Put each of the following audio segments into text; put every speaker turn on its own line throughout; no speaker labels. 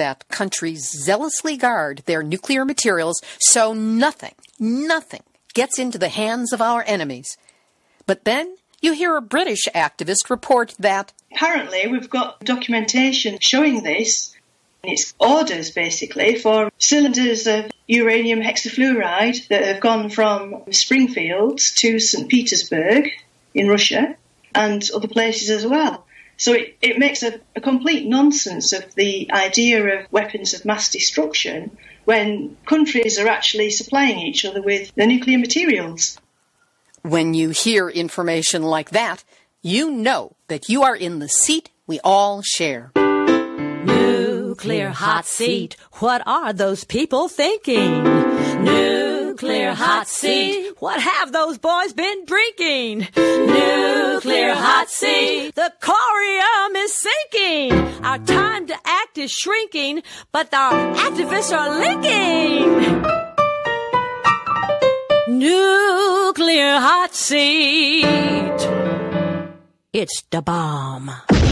that countries zealously guard their nuclear materials so nothing gets into the hands of our enemies. But then you hear a British activist report that
apparently we've got documentation showing this. It's orders, basically, for cylinders of uranium hexafluoride that have gone from Springfield to St. Petersburg in Russia and other places as well. So it makes a complete nonsense of the idea of weapons of mass destruction when countries are actually supplying each other with the nuclear materials.
When you hear information like that, you know that you are in the seat we all share.
Nuclear hot seat, what are those people thinking? Nuclear hot seat, what have those boys been drinking? Nuclear hot seat, the corium is sinking. Our time to act is shrinking, but our activists are linking. Nuclear hot seat, it's the bomb.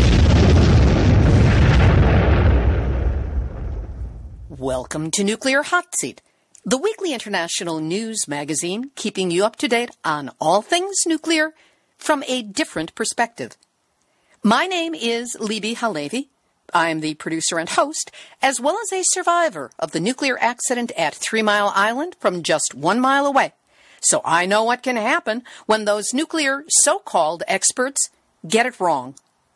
Welcome to Nuclear Hot Seat, the weekly international news magazine keeping you up to date on all things nuclear from a different perspective. My name is Libby Halevi. I'm the producer and host, as well as a survivor of the nuclear accident at 3 Mile Island from just 1 mile away. So I know what can happen when those nuclear so-called experts get it wrong.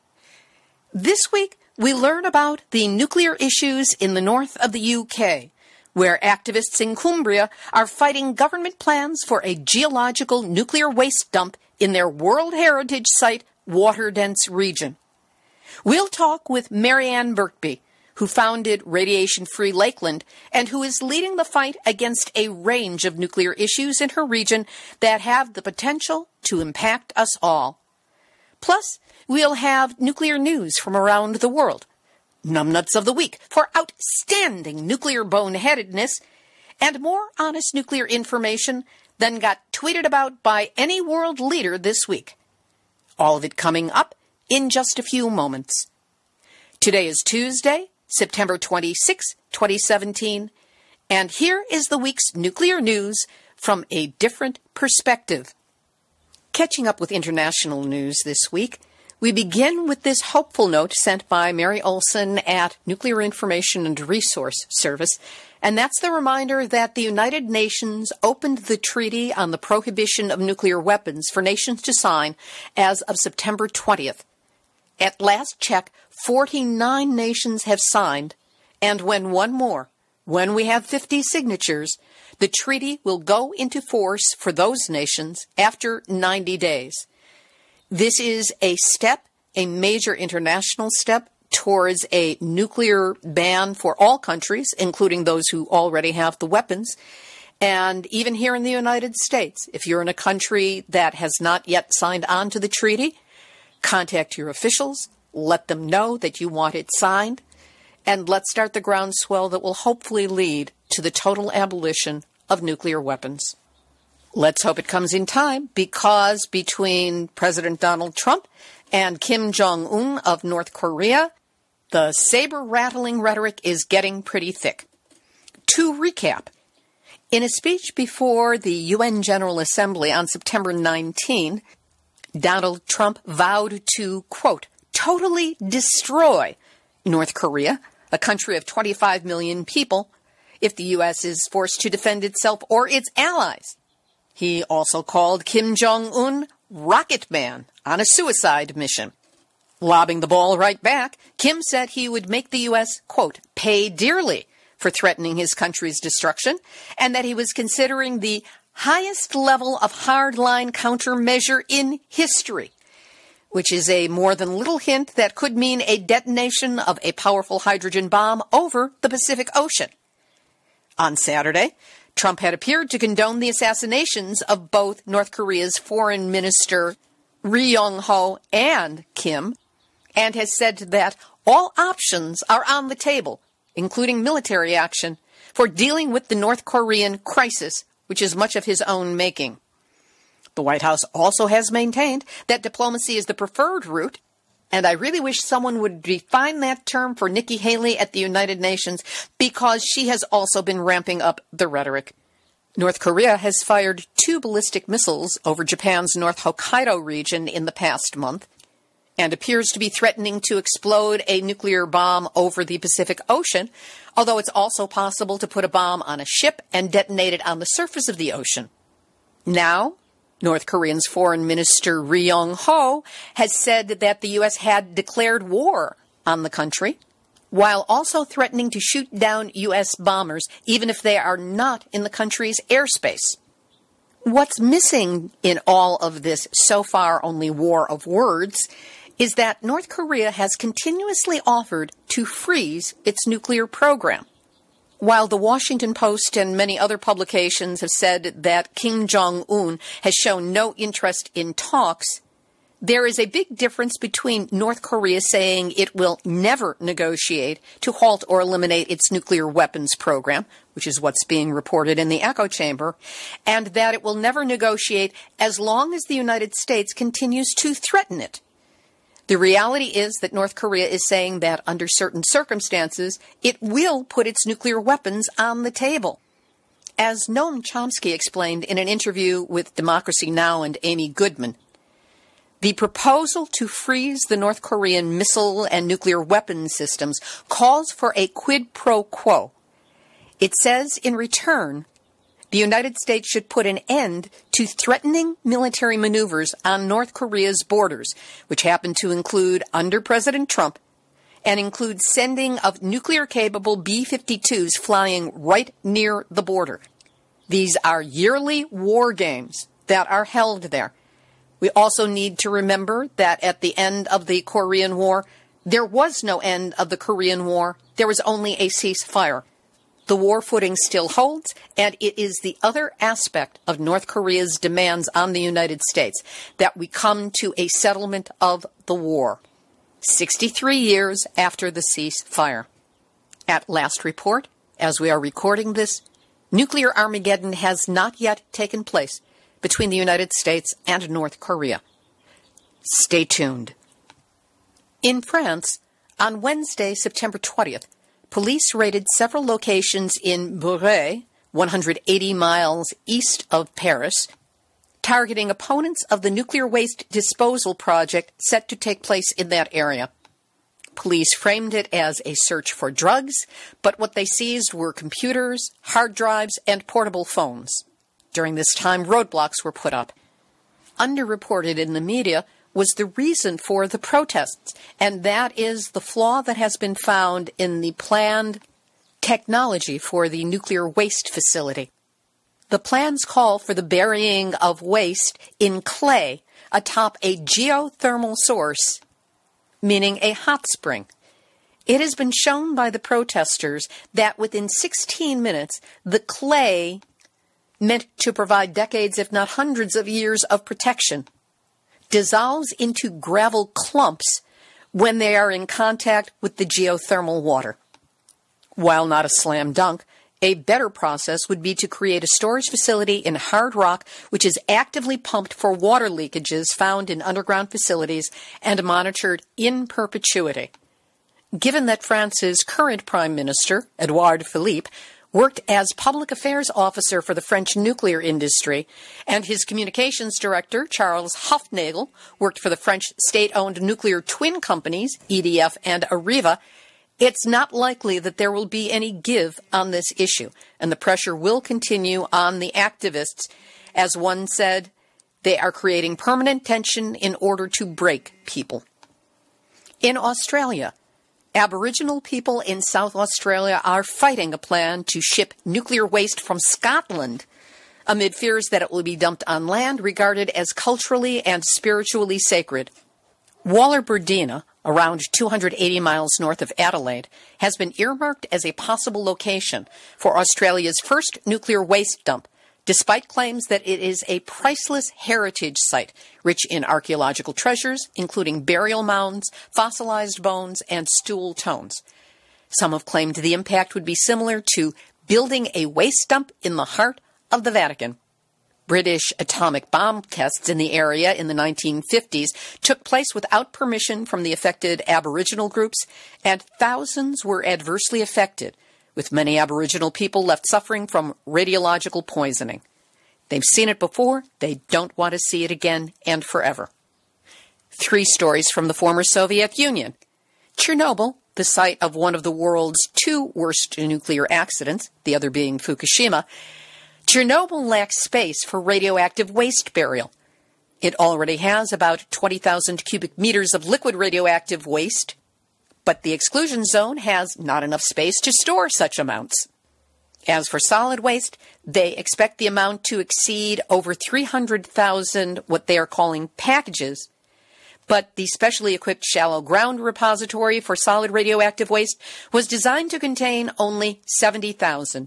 This week, we learn about the nuclear issues in the north of the UK, where activists in Cumbria are fighting government plans for a geological nuclear waste dump in their World Heritage Site, water-dense region. We'll talk with Marianne Birkby, who founded Radiation Free Lakeland and who is leading the fight against a range of nuclear issues in her region that have the potential to impact us all. Plus, we'll have nuclear news from around the world, numbnuts of the week for outstanding nuclear boneheadedness, and more honest nuclear information than got tweeted about by any world leader this week. All of it coming up in just a few moments. Today is Tuesday, September 26, 2017, and here is the week's nuclear news from a different perspective. Catching up with international news this week, we begin with this hopeful note sent by Mary Olson at Nuclear Information and Resource Service, and that's the reminder that the United Nations opened the Treaty on the Prohibition of Nuclear Weapons for nations to sign as of September 20th. At last check, 49 nations have signed, and when we have 50 signatures, the treaty will go into force for those nations after 90 days. This is a step, a major international step, towards a nuclear ban for all countries, including those who already have the weapons. And even here in the United States, if you're in a country that has not yet signed on to the treaty, contact your officials, let them know that you want it signed, and let's start the groundswell that will hopefully lead to the total abolition of nuclear weapons. Let's hope it comes in time, because between President Donald Trump and Kim Jong-un of North Korea, the saber-rattling rhetoric is getting pretty thick. To recap, in a speech before the UN General Assembly on September 19, Donald Trump vowed to, quote, totally destroy North Korea, a country of 25 million people, if the U.S. is forced to defend itself or its allies. He also called Kim Jong-un Rocket Man on a suicide mission. Lobbing the ball right back, Kim said he would make the U.S., quote, pay dearly for threatening his country's destruction, and that he was considering the highest level of hardline countermeasure in history, which is a more than little hint that could mean a detonation of a powerful hydrogen bomb over the Pacific Ocean. On Saturday, Trump had appeared to condone the assassinations of both North Korea's Foreign Minister Ri Yong-ho and Kim, and has said that all options are on the table, including military action, for dealing with the North Korean crisis, which is much of his own making. The White House also has maintained that diplomacy is the preferred route, And I really wish someone would define that term for Nikki Haley at the United Nations, because she has also been ramping up the rhetoric. North Korea has fired 2 ballistic missiles over Japan's North Hokkaido region in the past month, and appears to be threatening to explode a nuclear bomb over the Pacific Ocean, although it's also possible to put a bomb on a ship and detonate it on the surface of the ocean. Now, North Korean's Foreign Minister Ri Yong-ho has said that the U.S. had declared war on the country, while also threatening to shoot down U.S. bombers, even if they are not in the country's airspace. What's missing in all of this so far only war of words is that North Korea has continuously offered to freeze its nuclear program. While the Washington Post and many other publications have said that Kim Jong-un has shown no interest in talks, there is a big difference between North Korea saying it will never negotiate to halt or eliminate its nuclear weapons program, which is what's being reported in the echo chamber, and that it will never negotiate as long as the United States continues to threaten it. The reality is that North Korea is saying that under certain circumstances, it will put its nuclear weapons on the table. As Noam Chomsky explained in an interview with Democracy Now! And Amy Goodman, the proposal to freeze the North Korean missile and nuclear weapon systems calls for a quid pro quo. It says in return, the United States should put an end to threatening military maneuvers on North Korea's borders, which happen to include, under President Trump, and include sending of nuclear-capable B-52s flying right near the border. These are yearly war games that are held there. We also need to remember that at the end of the Korean War, there was no end of the Korean War. There was only a ceasefire. The war footing still holds, and it is the other aspect of North Korea's demands on the United States that we come to a settlement of the war, 63 years after the ceasefire. At last report, as we are recording this, nuclear Armageddon has not yet taken place between the United States and North Korea. Stay tuned. In France, on Wednesday, September 20th, police raided several locations in Bourget, 180 miles east of Paris, targeting opponents of the nuclear waste disposal project set to take place in that area. Police framed it as a search for drugs, but what they seized were computers, hard drives, and portable phones. During this time, roadblocks were put up. Underreported in the media was the reason for the protests, and that is the flaw that has been found in the planned technology for the nuclear waste facility. The plans call for the burying of waste in clay atop a geothermal source, meaning a hot spring. It has been shown by the protesters that within 16 minutes, the clay, meant to provide decades, if not hundreds of years of protection, dissolves into gravel clumps when they are in contact with the geothermal water. While not a slam dunk, a better process would be to create a storage facility in hard rock which is actively pumped for water leakages found in underground facilities and monitored in perpetuity. Given that France's current Prime Minister, Edouard Philippe, worked as public affairs officer for the French nuclear industry, and his communications director, Charles Hufnagel, worked for the French state-owned nuclear twin companies, EDF and Areva, it's not likely that there will be any give on this issue, and the pressure will continue on the activists. As one said, they are creating permanent tension in order to break people. In Australia, Aboriginal people in South Australia are fighting a plan to ship nuclear waste from Scotland amid fears that it will be dumped on land regarded as culturally and spiritually sacred. Wallerburdina, around 280 miles north of Adelaide, has been earmarked as a possible location for Australia's first nuclear waste dump, despite claims that it is a priceless heritage site, rich in archaeological treasures, including burial mounds, fossilized bones, and stool tones. Some have claimed the impact would be similar to building a waste dump in the heart of the Vatican. British atomic bomb tests in the area in the 1950s took place without permission from the affected Aboriginal groups, and thousands were adversely affected, with many Aboriginal people left suffering from radiological poisoning. They've seen it before, they don't want to see it again, and forever. 3 stories from the former Soviet Union. Chernobyl, the site of one of the world's 2 worst nuclear accidents, the other being Fukushima. Chernobyl lacks space for radioactive waste burial. It already has about 20,000 cubic meters of liquid radioactive waste, but the exclusion zone has not enough space to store such amounts. As for solid waste, they expect the amount to exceed over 300,000 what they are calling packages, but the specially equipped shallow ground repository for solid radioactive waste was designed to contain only 70,000.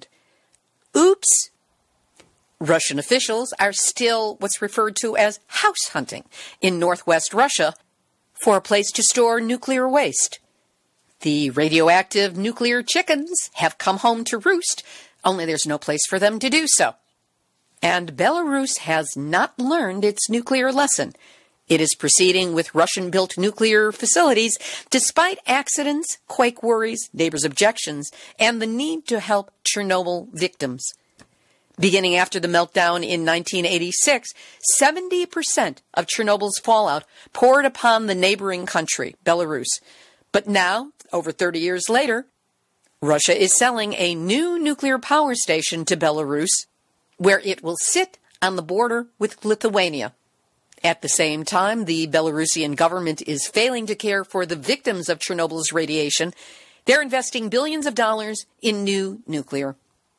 Oops! Russian officials are still what's referred to as house hunting in northwest Russia for a place to store nuclear waste. The radioactive nuclear chickens have come home to roost, only there's no place for them to do so. And Belarus has not learned its nuclear lesson. It is proceeding with Russian-built nuclear facilities despite accidents, quake worries, neighbors' objections, and the need to help Chernobyl victims. Beginning after the meltdown in 1986, 70% of Chernobyl's fallout poured upon the neighboring country, Belarus. But now, over 30 years later, Russia is selling a new nuclear power station to Belarus, where it will sit on the border with Lithuania. At the same time, the Belarusian government is failing to care for the victims of Chernobyl's radiation. They're investing billions of dollars in new nuclear.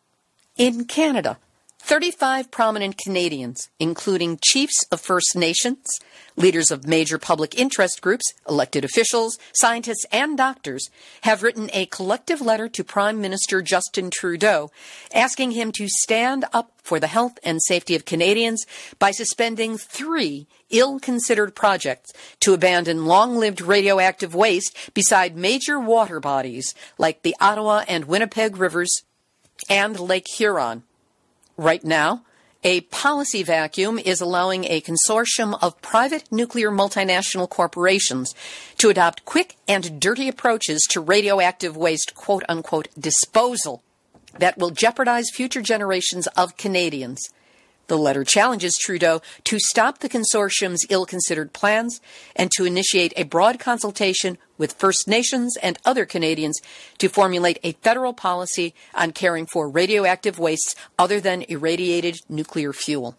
In Canada, 35 prominent Canadians, including chiefs of First Nations, leaders of major public interest groups, elected officials, scientists, and doctors, have written a collective letter to Prime Minister Justin Trudeau asking him to stand up for the health and safety of Canadians by suspending 3 ill-considered projects to abandon long-lived radioactive waste beside major water bodies like the Ottawa and Winnipeg rivers and Lake Huron. Right now, a policy vacuum is allowing a consortium of private nuclear multinational corporations to adopt quick and dirty approaches to radioactive waste, quote-unquote, disposal that will jeopardize future generations of Canadians. The letter challenges Trudeau to stop the consortium's ill-considered plans and to initiate a broad consultation with First Nations and other Canadians to formulate a federal policy on caring for radioactive wastes other than irradiated nuclear fuel.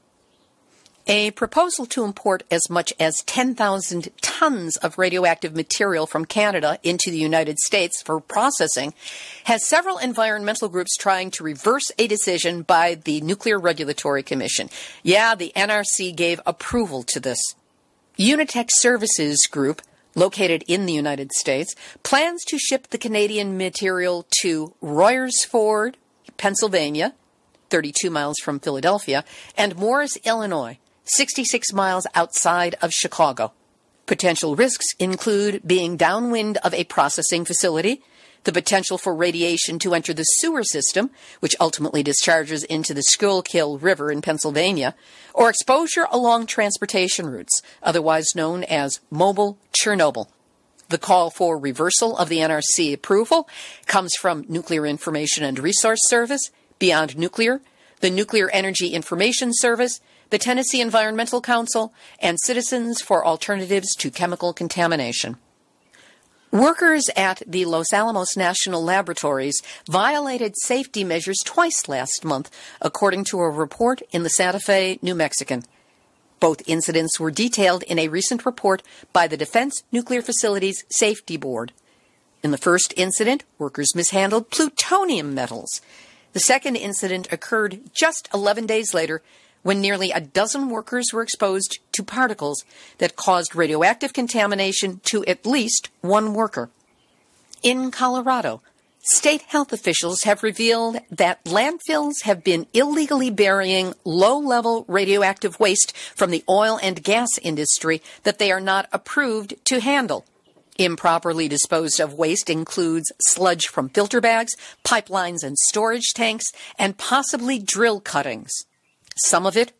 A proposal to import as much as 10,000 tons of radioactive material from Canada into the United States for processing has several environmental groups trying to reverse a decision by the Nuclear Regulatory Commission. Yeah, the NRC gave approval to this. Unitech Services Group, located in the United States, plans to ship the Canadian material to Royersford, Pennsylvania, 32 miles from Philadelphia, and Morris, Illinois, 66 miles outside of Chicago. Potential risks include being downwind of a processing facility, the potential for radiation to enter the sewer system, which ultimately discharges into the Schuylkill River in Pennsylvania, or exposure along transportation routes, otherwise known as mobile Chernobyl. The call for reversal of the NRC approval comes from Nuclear Information and Resource Service, Beyond Nuclear, the Nuclear Energy Information Service, the Tennessee Environmental Council, and Citizens for Alternatives to Chemical Contamination. Workers at the Los Alamos National Laboratories violated safety measures twice last month, according to a report in the Santa Fe New Mexican. Both incidents were detailed in a recent report by the Defense Nuclear Facilities Safety Board. In the first incident, workers mishandled plutonium metals. The second incident occurred just 11 days later, when nearly a dozen workers were exposed to particles that caused radioactive contamination to at least one worker. In Colorado, state health officials have revealed that landfills have been illegally burying low-level radioactive waste from the oil and gas industry that they are not approved to handle. Improperly disposed of waste includes sludge from filter bags, pipelines and storage tanks, and possibly drill cuttings. Some of it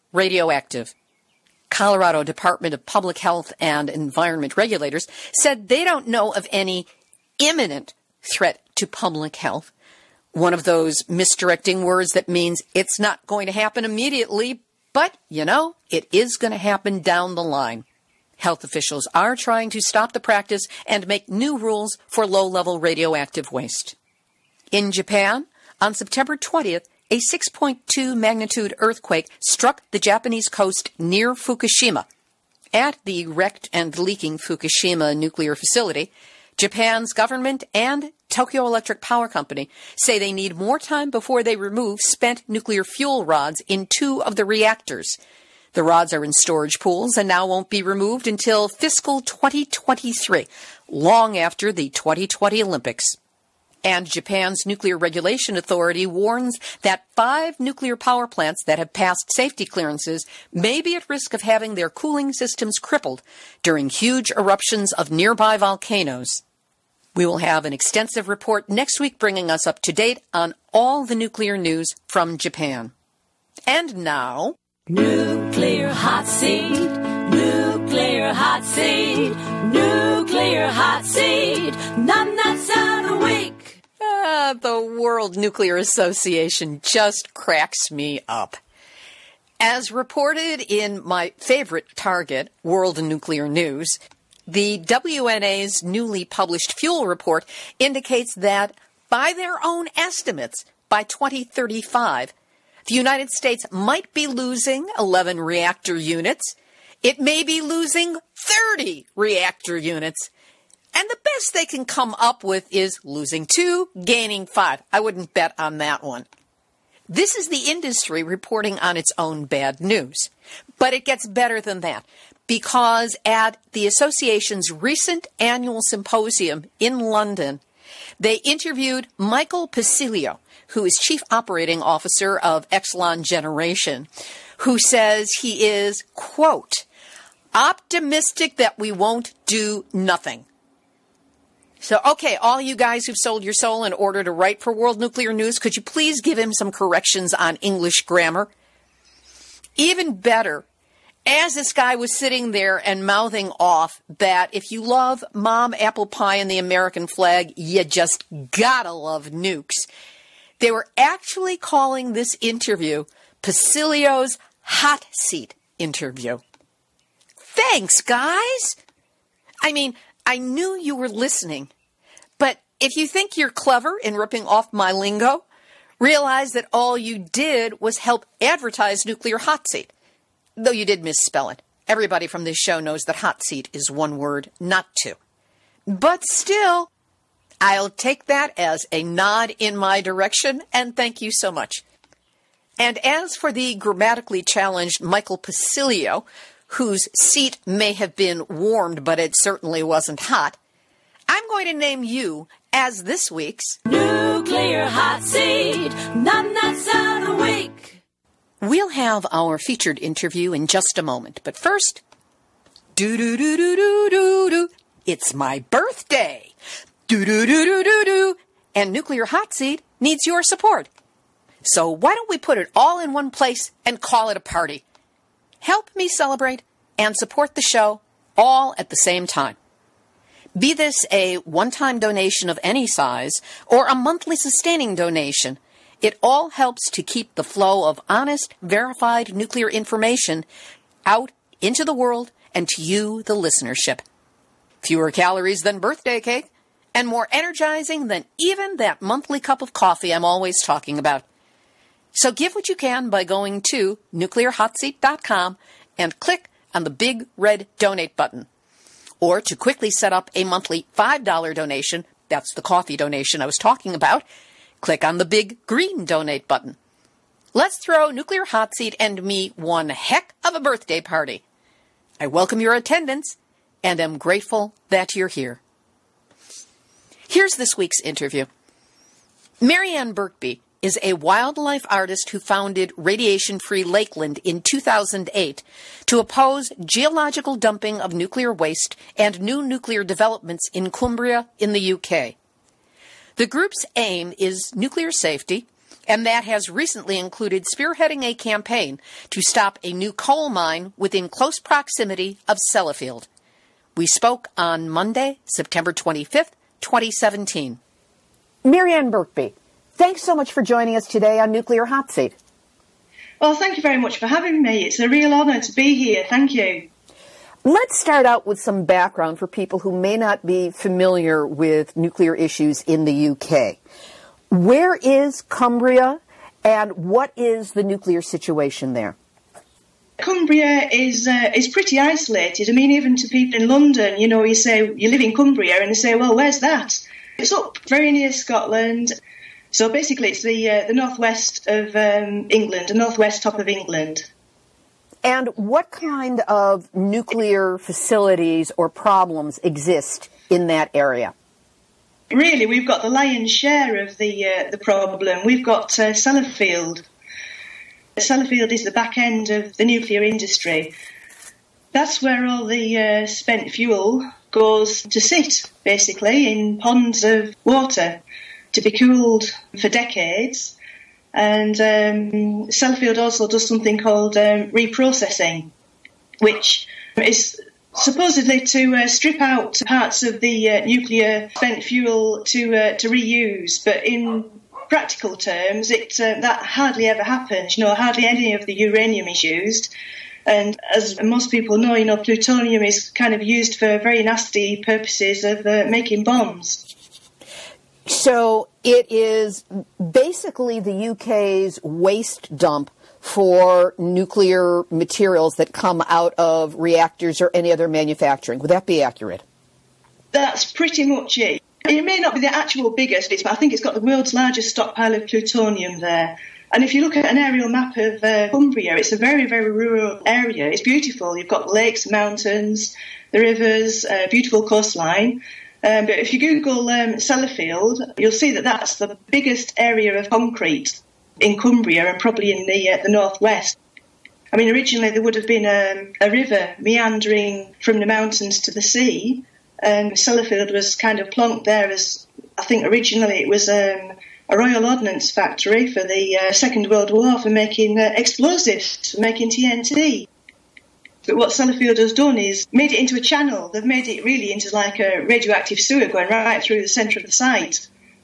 radioactive. Colorado Department of Public Health and Environment regulators said they don't know of any imminent threat to public health. One of those misdirecting words that means it's not going to happen immediately, but, it is going to happen down the line. Health officials are trying to stop the practice and make new rules for low-level radioactive waste. In Japan, on September 20th, a 6.2 magnitude earthquake struck the Japanese coast near Fukushima. At the wrecked and leaking Fukushima nuclear facility, Japan's government and Tokyo Electric Power Company say they need more time before they remove spent nuclear fuel rods in 2 of the reactors. The rods are in storage pools and now won't be removed until fiscal 2023, long after the 2020 Olympics. And Japan's Nuclear Regulation Authority warns that 5 nuclear power plants that have passed safety clearances may be at risk of having their cooling systems crippled during huge eruptions of nearby volcanoes. We will have an extensive report next week bringing us up to date on all the nuclear news from Japan. And now,
Nuclear Hot Seat, Nuclear Hot Seat, Nuclear Hot Seat, Nuts of the Week.
The World Nuclear Association just cracks me up. As reported in my favorite target, World Nuclear News, the WNA's newly published fuel report indicates that, by their own estimates, by 2035, the United States might be losing 11 reactor units. It may be losing 30 reactor units. And the best they can come up with is losing 2, gaining 5. I wouldn't bet on that one. This is the industry reporting on its own bad news. But it gets better than that, because at the association's recent annual symposium in London, they interviewed Michael Pacilio, who is Chief Operating Officer of Exelon Generation, who says he is, quote, optimistic that we won't do nothing. So, okay, all you guys who've sold your soul in order to write for World Nuclear News, could you please give him some corrections on English grammar? Even better, as this guy was sitting there and mouthing off that if you love Mom, apple pie, and the American flag, you just gotta love nukes, they were actually calling this interview Pacilio's hot seat interview. Thanks, guys! I mean, I knew you were listening, but if you think you're clever in ripping off my lingo, realize that all you did was help advertise Nuclear Hot Seat, though you did misspell it. Everybody from this show knows that hot seat is 1 word, not 2. But still, I'll take that as a nod in my direction, and thank you so much. And as for the grammatically challenged Michael Pacilio, whose seat may have been warmed, but it certainly wasn't hot, I'm going to name you as this week's
Nuclear Hot Seat, Nuts of the Week.
We'll have our featured interview in just a moment, but first, do-do-do-do-do-do-do, it's my birthday. Do-do-do-do-do-do, and Nuclear Hot Seat needs your support. So why don't we put it all in one place and call it a party? Help me celebrate and support the show all at the same time. Be this a one-time donation of any size or a monthly sustaining donation, it all helps to keep the flow of honest, verified nuclear information out into the world and to you, the listenership. Fewer calories than birthday cake, and more energizing than even that monthly cup of coffee I'm always talking about. So give what you can by going to nuclearhotseat.com and click on the big red donate button. Or to quickly set up a monthly $5 donation, that's the coffee donation I was talking about, click on the big green donate button. Let's throw Nuclear Hot Seat and me one heck of a birthday party. I welcome your attendance and am grateful that you're here. Here's this week's interview. Marianne Birkby is a wildlife artist who founded Radiation Free Lakeland in 2008 to oppose geological dumping of nuclear waste and new nuclear developments in Cumbria in the UK. The group's aim is nuclear safety and that has recently included spearheading a campaign to stop a new coal mine within close proximity of Sellafield. We spoke on Monday, September 25th, 2017.
Marianne Birkby, thanks so much for joining us today on Nuclear Hot Seat.
Well, thank you very much for having me. It's a real honour to be here. Thank you.
Let's start out with some background for people who may not be familiar with nuclear issues in the UK. Where is Cumbria, and what is the nuclear situation there?
Cumbria is pretty isolated. I mean, even to people in London, you say you live in Cumbria, and they say, well, where's that? It's up very near Scotland. So basically it's the northwest of England, the northwest top of England.
And what kind of nuclear facilities or problems exist in that area?
Really, we've got the lion's share of the problem. We've got Sellafield. Sellafield is the back end of the nuclear industry. That's where all the spent fuel goes to sit, basically, in ponds of water to be cooled for decades. And Sellafield also does something called reprocessing, which is supposedly to strip out parts of the nuclear spent fuel to reuse. But in practical terms, that hardly ever happens. Hardly any of the uranium is used. And as most people know, plutonium is kind of used for very nasty purposes of making bombs.
So it is basically the UK's waste dump for nuclear materials that come out of reactors or any other manufacturing. Would that be accurate?
That's pretty much it. It may not be the actual biggest, but I think it's got the world's largest stockpile of plutonium there. And if you look at an aerial map of Cumbria, it's a very, very rural area. It's beautiful. You've got lakes, mountains, the rivers, beautiful coastline. But if you Google Sellafield, you'll see that that's the biggest area of concrete in Cumbria and probably in the northwest. I mean, originally there would have been a river meandering from the mountains to the sea, and Sellafield was kind of plonked there as, I think originally it was a Royal Ordnance factory for the Second World War for making explosives, for making TNT. But what Sellafield has done is made it into a channel. They've made it really into like a radioactive sewer going right through the centre of the site.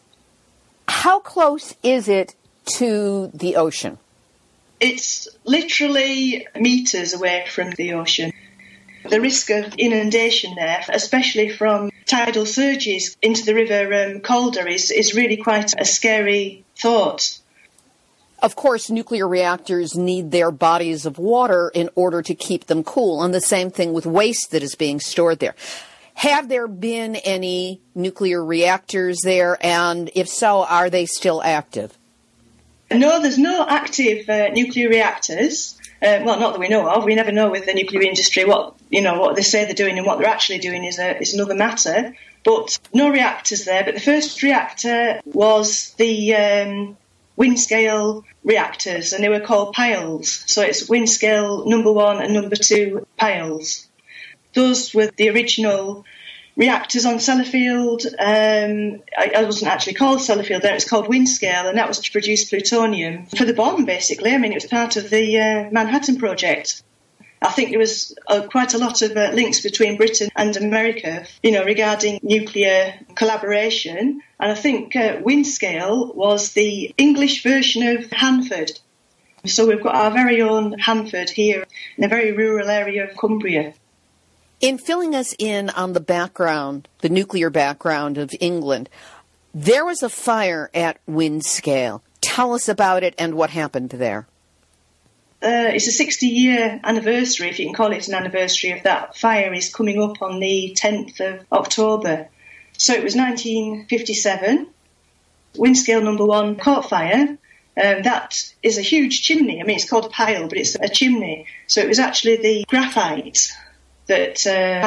How close is it to the ocean?
It's literally metres away from the ocean. The risk of inundation there, especially from tidal surges into the river Calder, is really quite a scary thought.
Of course, nuclear reactors need their bodies of water in order to keep them cool, and the same thing with waste that is being stored there. Have there been any nuclear reactors there, and if so, are they still active?
No, there's no active nuclear reactors. Well, not that we know of. We never know with the nuclear industry what they say they're doing and what they're actually doing is another matter. But no reactors there. But the first reactor was the Windscale reactors, and they were called piles. So it's Windscale number 1 and number 2 piles. Those were the original reactors on Sellafield. I wasn't actually called Sellafield then, it was called Windscale, and that was to produce plutonium for the bomb, basically. I mean, it was part of the Manhattan Project. I think there was quite a lot of links between Britain and America, regarding nuclear collaboration. And I think Windscale was the English version of Hanford. So we've got our very own Hanford here in a very rural area of Cumbria.
In filling us in on the background, the nuclear background of England, there was a fire at Windscale. Tell us about it and what happened there.
It's a 60-year anniversary, if you can call it an anniversary, of that fire is coming up on the 10th of October. So it was 1957. Windscale number 1 caught fire. That is a huge chimney. I mean, it's called a pile, but it's a chimney. So it was actually the graphite that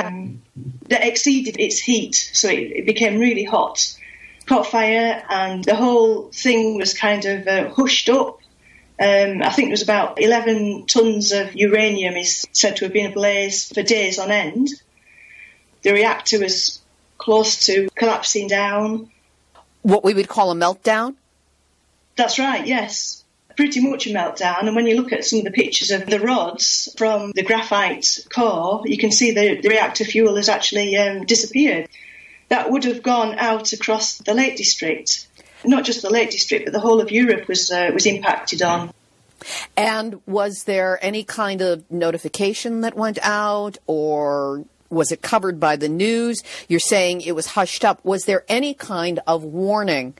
exceeded its heat, so it became really hot. Caught fire, and the whole thing was kind of hushed up. I think there was about 11 tons of uranium is said to have been ablaze for days on end. The reactor was close to collapsing down.
What we would call a meltdown?
That's right, yes. Pretty much a meltdown. And when you look at some of the pictures of the rods from the graphite core, you can see the reactor fuel has actually disappeared. That would have gone out across the Lake District. Not just the Lake District, but the whole of Europe was impacted on.
And was there any kind of notification that went out, or was it covered by the news? You're saying it was hushed up. Was there any kind of warning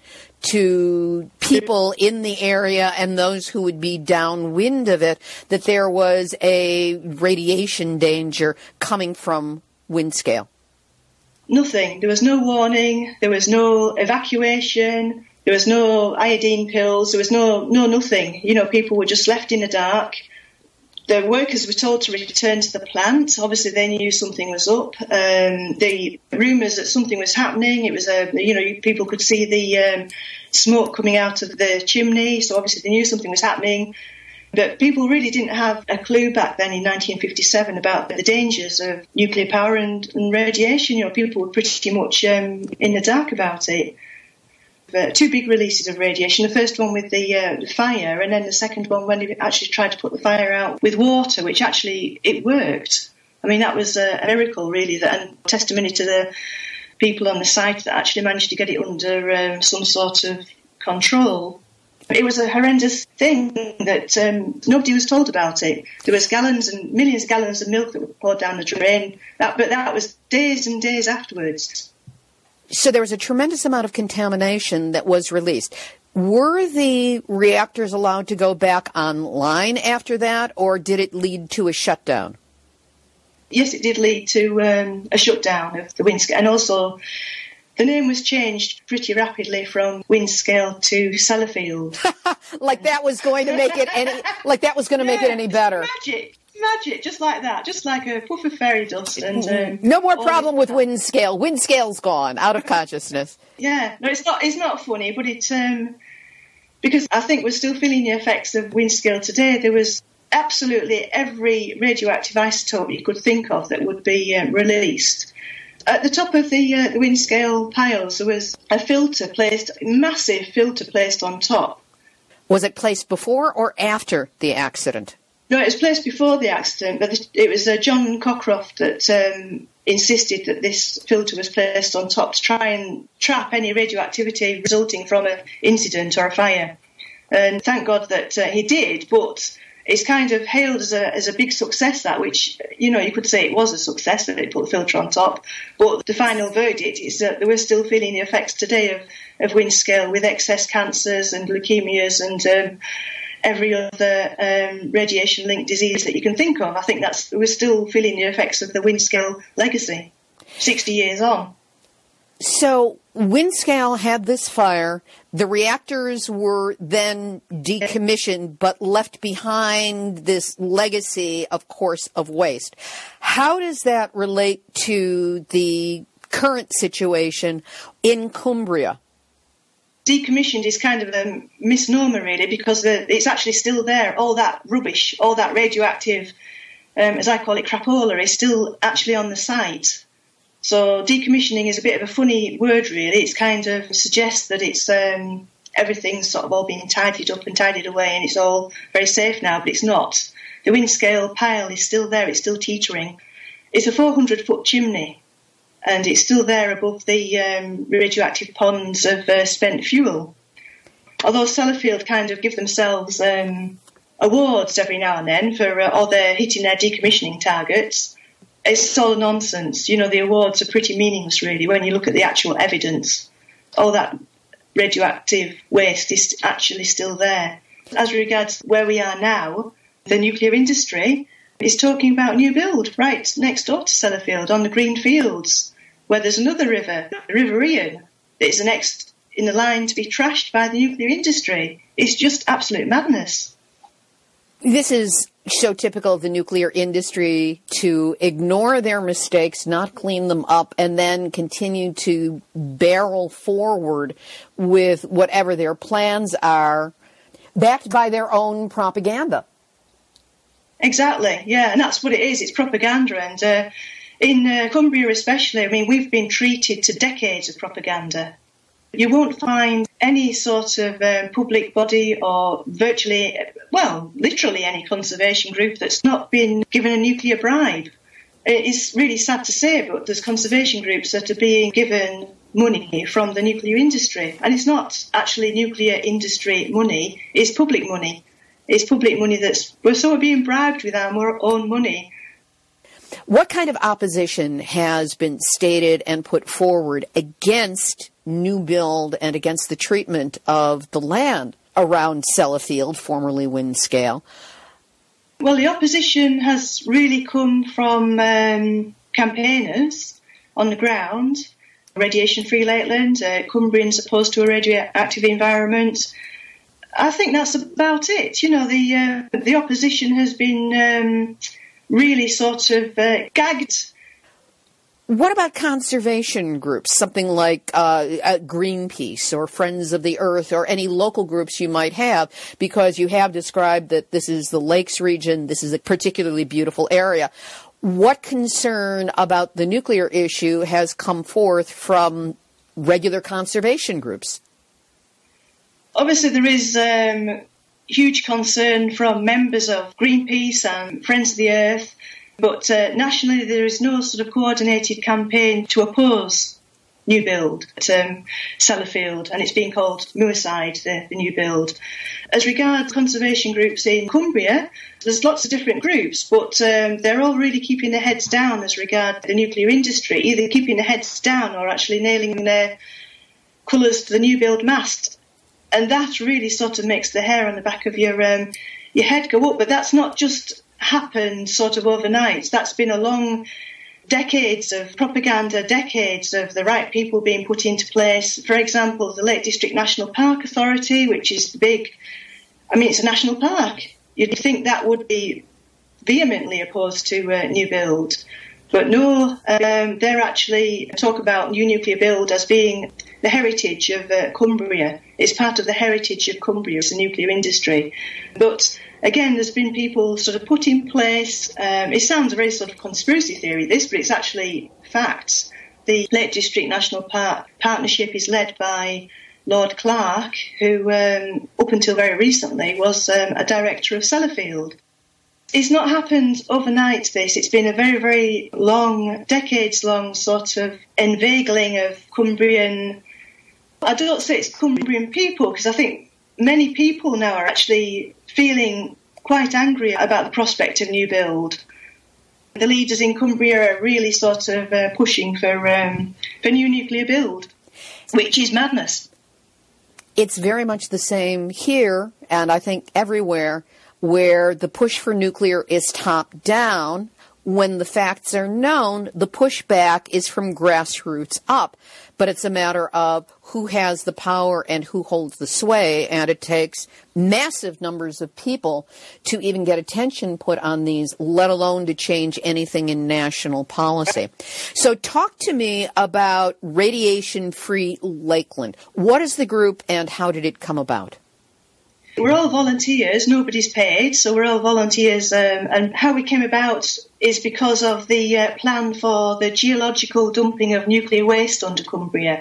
to people in the area and those who would be downwind of it that there was a radiation danger coming from Windscale?
Nothing. There was no warning. There was no evacuation. There was no iodine pills. There was no nothing. You know, people were just left in the dark. The workers were told to return to the plant. Obviously, they knew something was up. The rumours that something was happening. It was people could see the smoke coming out of the chimney. So obviously, they knew something was happening. But people really didn't have a clue back then in 1957 about the dangers of nuclear power and radiation. You know, people were pretty much in the dark about it. Two big releases of radiation. The first one with the fire, and then the second one when they actually tried to put the fire out with water, which actually it worked. I mean, that was a miracle, really, and testimony to the people on the site that actually managed to get it under some sort of control. It was a horrendous thing that nobody was told about it. There was gallons and millions of gallons of milk that were poured down the drain, but that was days and days afterwards.
So there was a tremendous amount of contamination that was released. Were the reactors allowed to go back online after that, or did it lead to a shutdown?
Yes, it did lead to a shutdown of the Windscale, and also the name was changed pretty rapidly from Windscale to Sellafield.
Like that was going to make it any make it any better.
Magic, just like that, just like a puff of fairy dust. And
no more problem with Windscale. Windscale's gone, out of consciousness.
Yeah, no, it's not funny, but it because I think we're still feeling the effects of Windscale today. There was absolutely every radioactive isotope you could think of that would be released. At the top of the Windscale piles, there was a massive filter placed on top.
Was it placed before or after the accident?
No, it was placed before the accident, but it was John Cockcroft that insisted that this filter was placed on top to try and trap any radioactivity resulting from an incident or a fire. And thank God that he did, but it's kind of hailed as a big success, that, which, you know, you could say it was a success that they put the filter on top, but the final verdict is that we're still feeling the effects today of Windscale with excess cancers and leukemias and every other radiation-linked disease that you can think of. I think we're still feeling the effects of the Windscale legacy, 60 years on.
So Windscale had this fire. The reactors were then decommissioned, but left behind this legacy, of course, of waste. How does that relate to the current situation in Cumbria?
Decommissioned is kind of a misnomer, really, because it's actually still there. All that rubbish, all that radioactive, as I call it, crapola, is still actually on the site. So decommissioning is a bit of a funny word, really. It kind of suggests that it's everything's sort of all been tidied up and tidied away and it's all very safe now, but it's not. The Windscale pile is still there. It's still teetering. It's a 400-foot chimney, and it's still there above the radioactive ponds of spent fuel. Although Sellafield kind of give themselves awards every now and then for or they're hitting their decommissioning targets, it's all nonsense. You know, the awards are pretty meaningless, really, when you look at the actual evidence. All that radioactive waste is actually still there. As regards where we are now, the nuclear industry is talking about new build right next door to Sellafield on the green fields, where there's another river, the River Ian, that is the next in the line to be trashed by the nuclear industry. It's just absolute madness.
This is so typical of the nuclear industry to ignore their mistakes, not clean them up, and then continue to barrel forward with whatever their plans are, backed by their own propaganda.
Exactly, yeah, and that's what it is. It's propaganda, and in Cumbria especially, I mean, we've been treated to decades of propaganda. You won't find any sort of public body or literally any conservation group that's not been given a nuclear bribe. It's really sad to say, but there's conservation groups that are being given money from the nuclear industry. And it's not actually nuclear industry money, it's public money. It's public money we're sort of being bribed with our own money.
What kind of opposition has been stated and put forward against new build and against the treatment of the land around Sellafield, formerly Windscale?
Well, the opposition has really come from campaigners on the ground, radiation-free Lakeland, Cumbrians opposed to a radioactive environment. I think that's about it. You know, the opposition has been really sort of gagged.
What about conservation groups, something like Greenpeace or Friends of the Earth or any local groups you might have, because you have described that this is the Lakes region, this is a particularly beautiful area. What concern about the nuclear issue has come forth from regular conservation groups?
Obviously, there is huge concern from members of Greenpeace and Friends of the Earth, but nationally there is no sort of coordinated campaign to oppose new build at Sellafield, and it's being called Moorside, the new build. As regards conservation groups in Cumbria, there's lots of different groups, but they're all really keeping their heads down as regards the nuclear industry, either keeping their heads down or actually nailing their colours to the new build mast. And that really sort of makes the hair on the back of your head go up. But that's not just happened sort of overnight. That's been a long decades of propaganda, decades of the right people being put into place. For example, the Lake District National Park Authority, which is it's a national park. You'd think that would be vehemently opposed to new build. But no, they're actually talk about new nuclear build as being the heritage of Cumbria. It's part of the heritage of Cumbria, it's the nuclear industry. But again, there's been people sort of put in place. It sounds a very sort of conspiracy theory, this, but it's actually facts. The Lake District National Park Partnership is led by Lord Clark, who up until very recently was a director of Sellafield. It's not happened overnight, this. It's been a very, very long, decades-long sort of inveigling of Cumbrian. I don't say it's Cumbrian people, because I think many people now are actually feeling quite angry about the prospect of new build. The leaders in Cumbria are really sort of pushing for new nuclear build, which is madness.
It's very much the same here, and I think everywhere, where the push for nuclear is top-down. When the facts are known, the pushback is from grassroots up. But it's a matter of who has the power and who holds the sway, and it takes massive numbers of people to even get attention put on these, let alone to change anything in national policy. So talk to me about Radiation-Free Lakeland. What is the group and how did it come about?
We're all volunteers, nobody's paid, so we're all volunteers. And how we came about is because of the plan for the geological dumping of nuclear waste under Cumbria.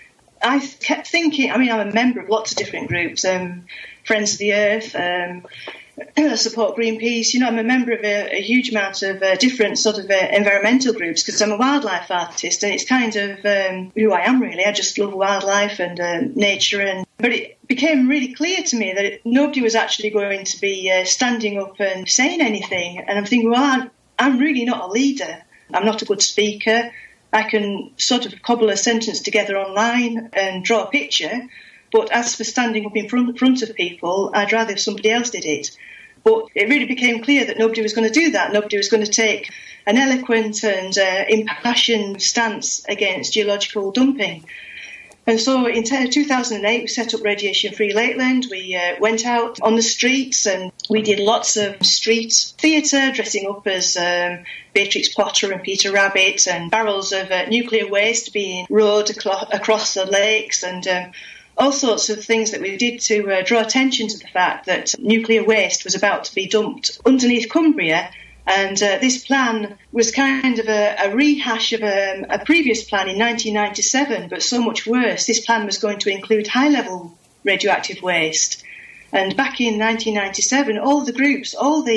I kept thinking, I'm a member of lots of different groups, Friends of the Earth, support Greenpeace. I'm a member of a huge amount of different sort of environmental groups, because I'm a wildlife artist, and it's kind of who I am, really. I just love wildlife and nature. But it became really clear to me that nobody was actually going to be standing up and saying anything. And I'm thinking, well, I'm really not a leader. I'm not a good speaker. I can sort of cobble a sentence together online and draw a picture. But as for standing up in front of people, I'd rather if somebody else did it. But it really became clear that nobody was going to do that. Nobody was going to take an eloquent and impassioned stance against geological dumping. And so in 2008, we set up Radiation-Free Lakeland. We went out on the streets and we did lots of street theatre, dressing up as Beatrix Potter and Peter Rabbit, and barrels of nuclear waste being rowed across the lakes, and all sorts of things that we did to draw attention to the fact that nuclear waste was about to be dumped underneath Cumbria, And this plan was kind of a rehash of a previous plan in 1997, but so much worse. This plan was going to include high-level radioactive waste. And back in 1997, all the groups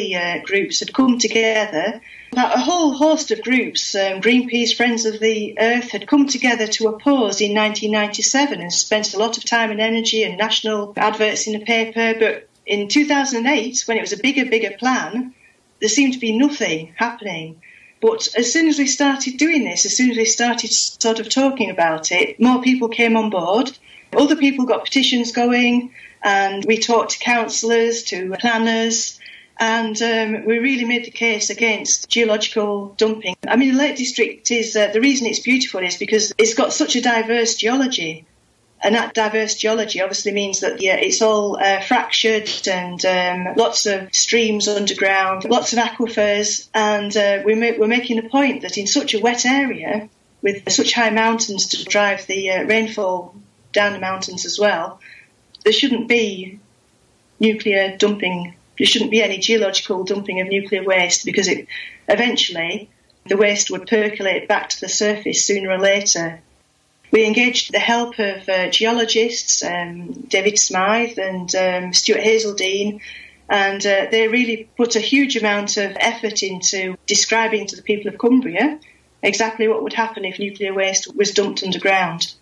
had come together. A whole host of groups, Greenpeace, Friends of the Earth, had come together to oppose in 1997 and spent a lot of time and energy and national adverts in the paper. But in 2008, when it was a bigger plan, there seemed to be nothing happening. But as soon as we started doing this, as soon as we started sort of talking about it, more people came on board. Other people got petitions going, and we talked to councillors, to planners, and we really made the case against geological dumping. I mean, the Lake District is, the reason it's beautiful is because it's got such a diverse geology. And that diverse geology obviously means that it's all fractured and lots of streams underground, lots of aquifers. And we're making a point that in such a wet area, with such high mountains to drive the rainfall down the mountains as well, there shouldn't be nuclear dumping. There shouldn't be any geological dumping of nuclear waste, because eventually the waste would percolate back to the surface sooner or later. We engaged the help of geologists, David Smythe and Stuart Hazeldine, and they really put a huge amount of effort into describing to the people of Cumbria exactly what would happen if nuclear waste was dumped underground.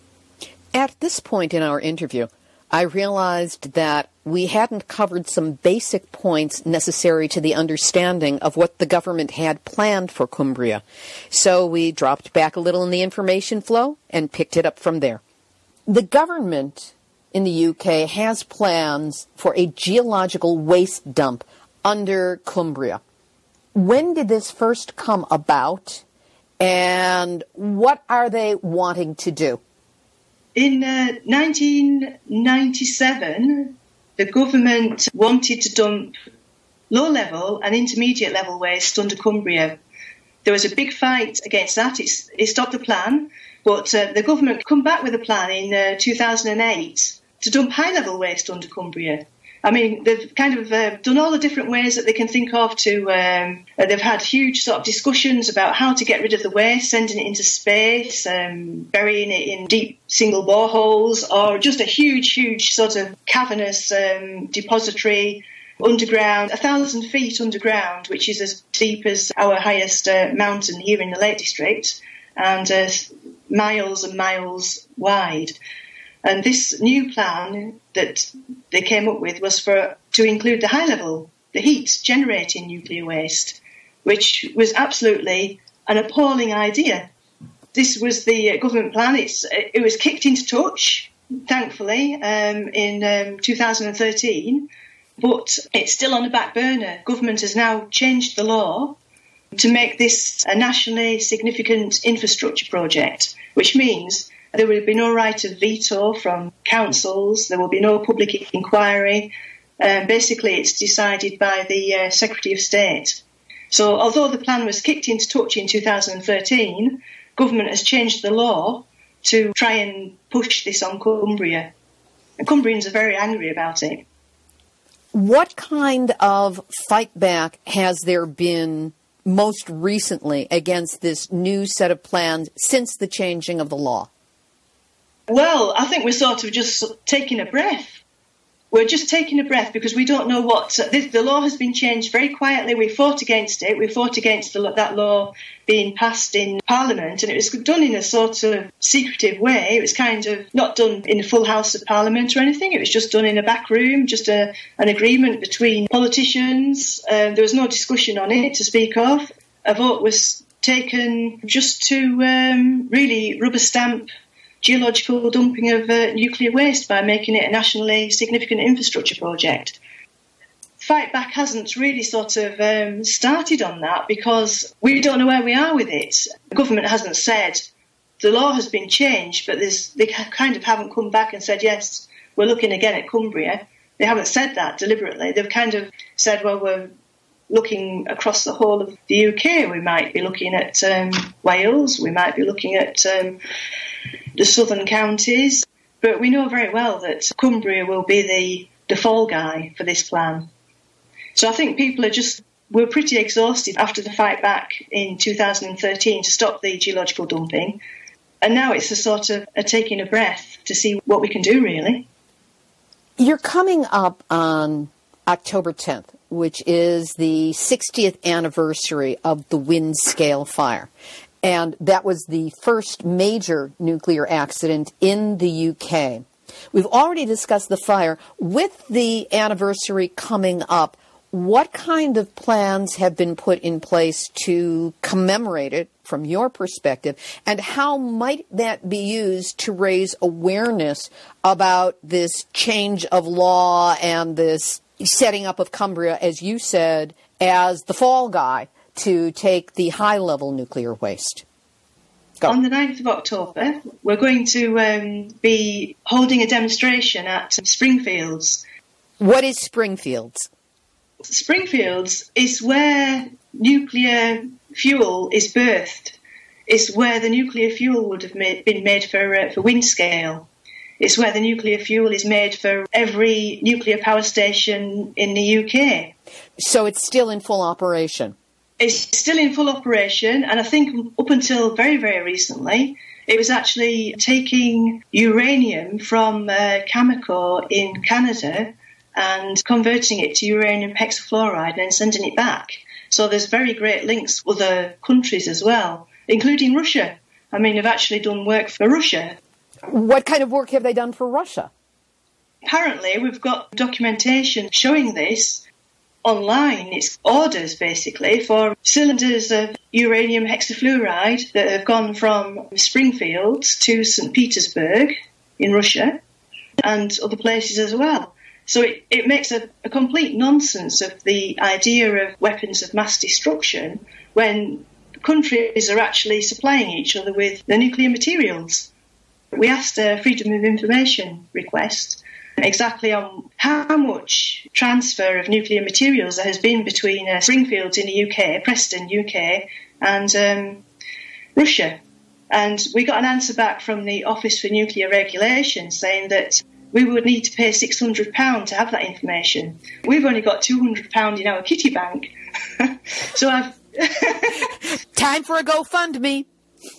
At this point in our interview, I realized that we hadn't covered some basic points necessary to the understanding of what the government had planned for Cumbria. So we dropped back a little in the information flow and picked it up from there. The government in the UK has plans for a geological waste dump under Cumbria. When did this first come about, and what are they wanting to do?
In 1997, the government wanted to dump low-level and intermediate-level waste under Cumbria. There was a big fight against that. It stopped the plan, but the government come back with a plan in 2008 to dump high-level waste under Cumbria. I mean, they've kind of done all the different ways that they can think of to... they've had huge sort of discussions about how to get rid of the waste, sending it into space, burying it in deep single boreholes, or just a huge sort of cavernous depository underground, 1,000 feet underground, which is as deep as our highest mountain here in the Lake District, and miles and miles wide. And this new plan that they came up with was to include the high level, the heat generating nuclear waste, which was absolutely an appalling idea. This was the government plan. It was kicked into touch, thankfully, in 2013, but it's still on the back burner. Government has now changed the law to make this a nationally significant infrastructure project, which means there will be no right of veto from councils. There will be no public inquiry. Basically, it's decided by the Secretary of State. So although the plan was kicked into touch in 2013, government has changed the law to try and push this on Cumbria. And Cumbrians are very angry about it.
What kind of fight back has there been most recently against this new set of plans since the changing of the law?
Well, I think we're sort of just taking a breath. We're just taking a breath because we don't know what... The law has been changed very quietly. We fought against it. We fought against that law being passed in Parliament, and it was done in a sort of secretive way. It was kind of not done in the full House of Parliament or anything. It was just done in a back room, just an agreement between politicians. There was no discussion on it to speak of. A vote was taken just to really rubber stamp geological dumping of nuclear waste by making it a nationally significant infrastructure project. Fight back hasn't really sort of started on that because we don't know where we are with it. The government hasn't said the law has been changed, but they kind of haven't come back and said, yes, we're looking again at Cumbria. They haven't said that deliberately. They've kind of said, well, we're looking across the whole of the UK. We might be looking at Wales. We might be looking at the southern counties, but we know very well that Cumbria will be the fall guy for this plan. So I think people are just we were pretty exhausted after the fight back in 2013 to stop the geological dumping. And now it's a sort of a taking a breath to see what we can do, really.
You're coming up on October 10th, which is the 60th anniversary of the Windscale fire. And that was the first major nuclear accident in the UK. We've already discussed the fire. With the anniversary coming up, what kind of plans have been put in place to commemorate it from your perspective, and how might that be used to raise awareness about this change of law and this setting up of Cumbria, as you said, as the fall guy to take the high-level nuclear waste? Go.
On the 9th of October, we're going to be holding a demonstration at Springfields.
What is Springfields?
Springfields is where nuclear fuel is birthed. It's where the nuclear fuel would have been made for Windscale. It's where the nuclear fuel is made for every nuclear power station in the UK.
So it's still in full operation?
It's still in full operation, and I think up until very, very recently, it was actually taking uranium from Cameco in Canada and converting it to uranium hexafluoride and then sending it back. So there's very great links with other countries as well, including Russia. I mean, they've actually done work for Russia.
What kind of work have they done for Russia?
Apparently, we've got documentation showing this online. It's orders, basically, for cylinders of uranium hexafluoride that have gone from Springfields to St. Petersburg in Russia and other places as well. So it makes a complete nonsense of the idea of weapons of mass destruction when countries are actually supplying each other with the nuclear materials. We asked a Freedom of Information request exactly on how much transfer of nuclear materials there has been between Springfields in the UK, Preston, UK, and Russia. And we got an answer back from the Office for Nuclear Regulation saying that we would need to pay £600 to have that information. We've only got £200 in our kitty bank. So I've...
Time for a GoFundMe.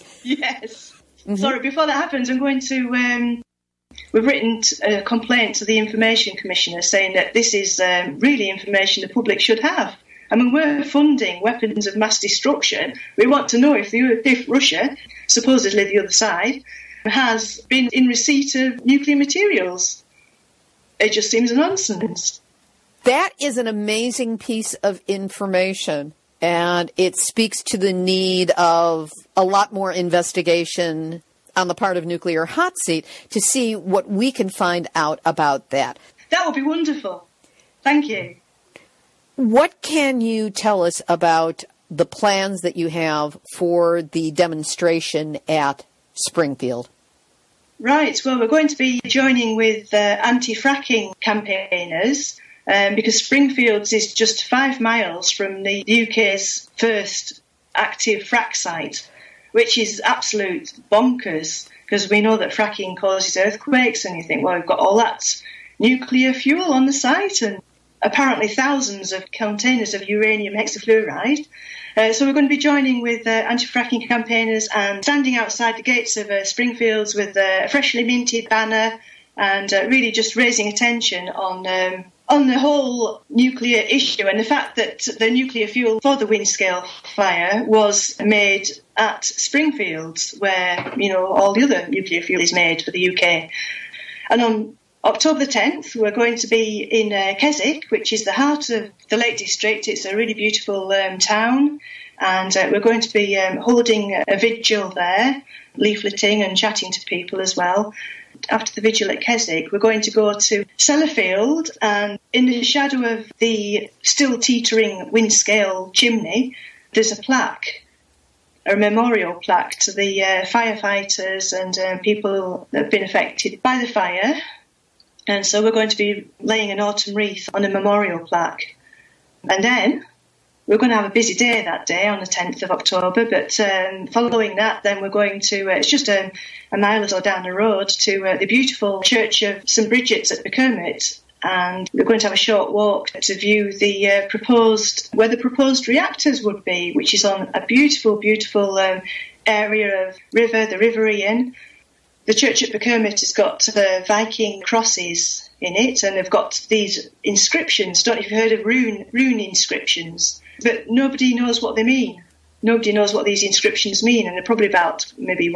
Yes. Mm-hmm. Sorry, before that happens, I'm going to... we've written a complaint to the Information Commissioner saying that this is really information the public should have. I mean, we're funding weapons of mass destruction. We want to know if Russia, supposedly the other side, has been in receipt of nuclear materials. It just seems a nonsense.
That is an amazing piece of information, and it speaks to the need of a lot more investigation on the part of Nuclear Hot Seat to see what we can find out about that.
That would be wonderful. Thank you.
What can you tell us about the plans that you have for the demonstration at Springfield?
Right, well, we're going to be joining with anti-fracking campaigners because Springfields is just 5 miles from the UK's first active frack site, which is absolute bonkers because we know that fracking causes earthquakes, and you think, well, we've got all that nuclear fuel on the site and apparently thousands of containers of uranium hexafluoride. So we're going to be joining with anti-fracking campaigners and standing outside the gates of Springfields with a freshly minted banner and really just raising attention on the whole nuclear issue and the fact that the nuclear fuel for the Windscale fire was made at Springfields, where, you know, all the other nuclear fuel is made for the UK. And on October the 10th, we're going to be in Keswick, which is the heart of the Lake District. It's a really beautiful town, and we're going to be holding a vigil there, leafleting and chatting to people as well. After the vigil at Keswick, we're going to go to Sellafield, and in the shadow of the still teetering Windscale chimney, there's a plaque, a memorial plaque to the firefighters and people that have been affected by the fire. And so we're going to be laying an autumn wreath on a memorial plaque. And then we're going to have a busy day that day on the 10th of October. But following that, then we're going to, it's just a mile or so down the road, to the beautiful church of St. Bridget's at Bekermit. and we're going to have a short walk to view where the proposed reactors would be, which is on a beautiful, beautiful area of the River Ian. The church at Bekermit has got Viking crosses in it, and they've got these inscriptions. Don't know if you've heard of rune inscriptions, but nobody knows what they mean. Nobody knows what these inscriptions mean, and they're probably about maybe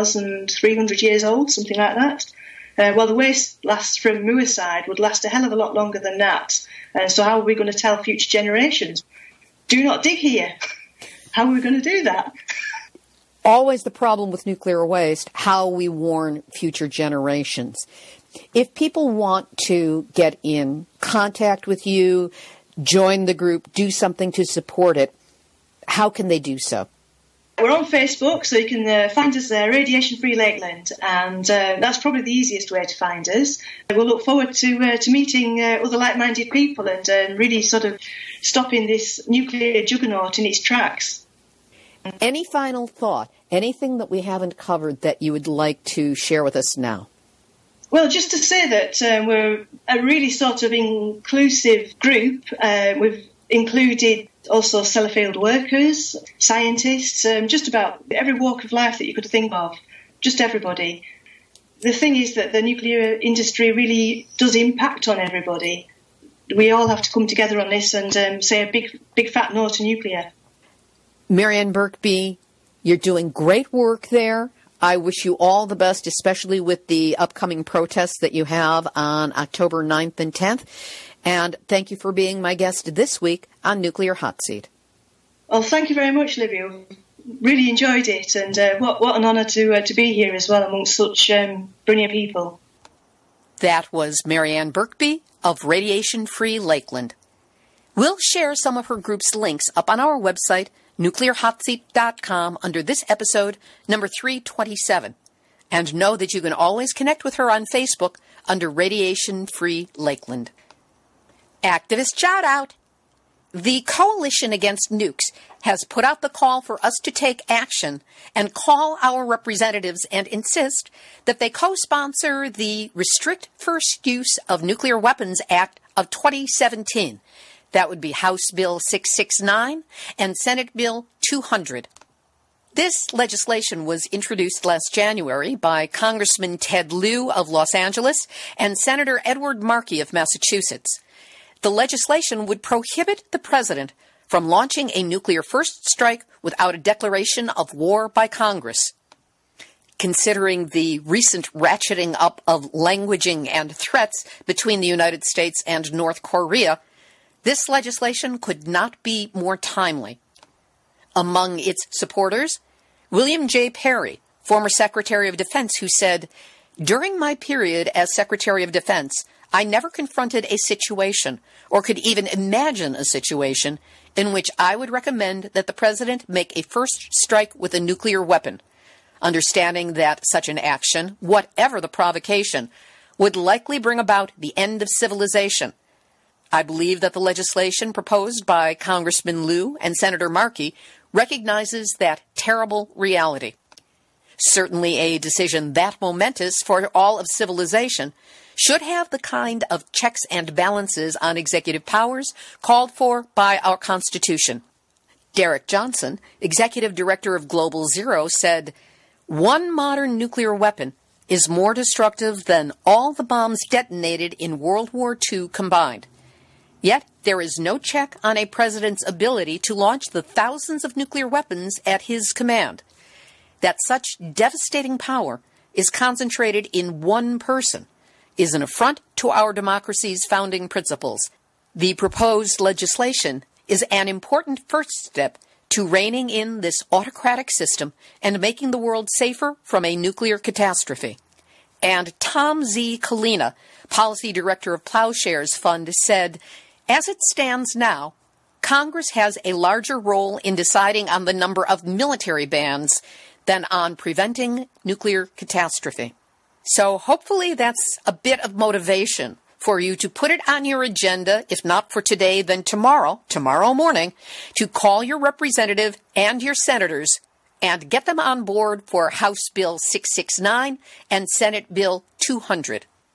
1,300 years old, something like that. Well, the waste lasts from Moorside would last a hell of a lot longer than that. So how are we going to tell future generations? Do not dig here. How are we going to do that?
Always the problem with nuclear waste, how we warn future generations. If people want to get in contact with you, join the group, do something to support it, how can they do so?
We're on Facebook, so you can find us there, Radiation Free Lakeland, and that's probably the easiest way to find us. We'll look forward to meeting other like-minded people and really sort of stopping this nuclear juggernaut in its tracks.
Any final thought, anything that we haven't covered that you would like to share with us now?
Well, just to say that we're a really sort of inclusive group. We've included also Sellafield workers, scientists, just about every walk of life that you could think of, just everybody. The thing is that the nuclear industry really does impact on everybody. We all have to come together on this and say a big fat no to nuclear.
Marianne Birkby, you're doing great work there. I wish you all the best, especially with the upcoming protests that you have on October 9th and 10th. And thank you for being my guest this week on Nuclear Hot Seat.
Well, thank you very much, Livia. Really enjoyed it, and what an honour to be here as well amongst such brilliant people.
That was Marianne Birkby of Radiation Free Lakeland. We'll share some of her group's links up on our website, nuclearhotseat.com, under this episode, number 327. And know that you can always connect with her on Facebook under Radiation Free Lakeland. Activist shout out. The Coalition Against Nukes has put out the call for us to take action and call our representatives and insist that they co-sponsor the Restrict First Use of Nuclear Weapons Act of 2017. That would be House Bill 669 and Senate Bill 200. This legislation was introduced last January by Congressman Ted Lieu of Los Angeles and Senator Edward Markey of Massachusetts. The legislation would prohibit the president from launching a nuclear first strike without a declaration of war by Congress. Considering the recent ratcheting up of languaging and threats between the United States and North Korea, this legislation could not be more timely. Among its supporters, William J. Perry, former Secretary of Defense, who said, "During my period as Secretary of Defense, I never confronted a situation or could even imagine a situation in which I would recommend that the president make a first strike with a nuclear weapon, understanding that such an action, whatever the provocation, would likely bring about the end of civilization. I believe that the legislation proposed by Congressman Lieu and Senator Markey recognizes that terrible reality. Certainly a decision that momentous for all of civilization should have the kind of checks and balances on executive powers called for by our Constitution." Derek Johnson, Executive Director of Global Zero, said, "One modern nuclear weapon is more destructive than all the bombs detonated in World War II combined. Yet there is no check on a president's ability to launch the thousands of nuclear weapons at his command. That such devastating power is concentrated in one person is an affront to our democracy's founding principles. The proposed legislation is an important first step to reining in this autocratic system and making the world safer from a nuclear catastrophe." And Tom Z. Kalina, Policy Director of Plowshares Fund, said, "As it stands now, Congress has a larger role in deciding on the number of military bans than on preventing nuclear catastrophe." So hopefully that's a bit of motivation for you to put it on your agenda, if not for today, then tomorrow morning, to call your representative and your senators and get them on board for House Bill 669 and Senate Bill 200.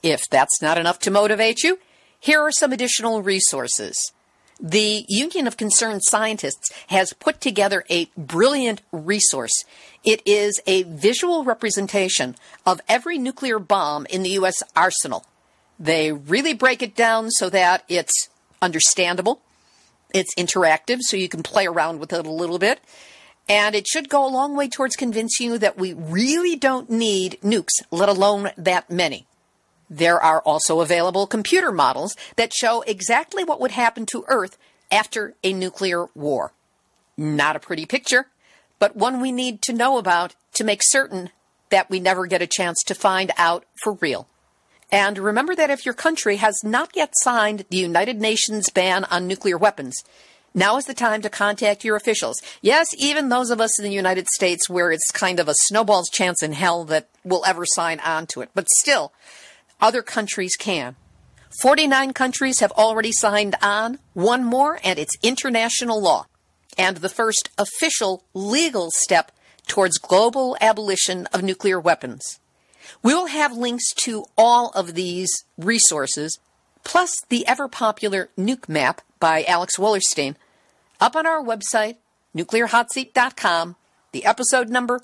If that's not enough to motivate you, here are some additional resources. The Union of Concerned Scientists has put together a brilliant resource. It is a visual representation of every nuclear bomb in the U.S. arsenal. They really break it down so that it's understandable. It's interactive, so you can play around with it a little bit. And it should go a long way towards convincing you that we really don't need nukes, let alone that many. There are also available computer models that show exactly what would happen to Earth after a nuclear war. Not a pretty picture, but one we need to know about to make certain that we never get a chance to find out for real. And remember that if your country has not yet signed the United Nations ban on nuclear weapons, now is the time to contact your officials. Yes, even those of us in the United States where it's kind of a snowball's chance in hell that we'll ever sign on to it. But still, other countries can. 49 countries have already signed on. One more, and it's international law. And the first official legal step towards global abolition of nuclear weapons. We will have links to all of these resources, plus the ever-popular Nuke Map by Alex Wallerstein, up on our website, nuclearhotseat.com, the episode number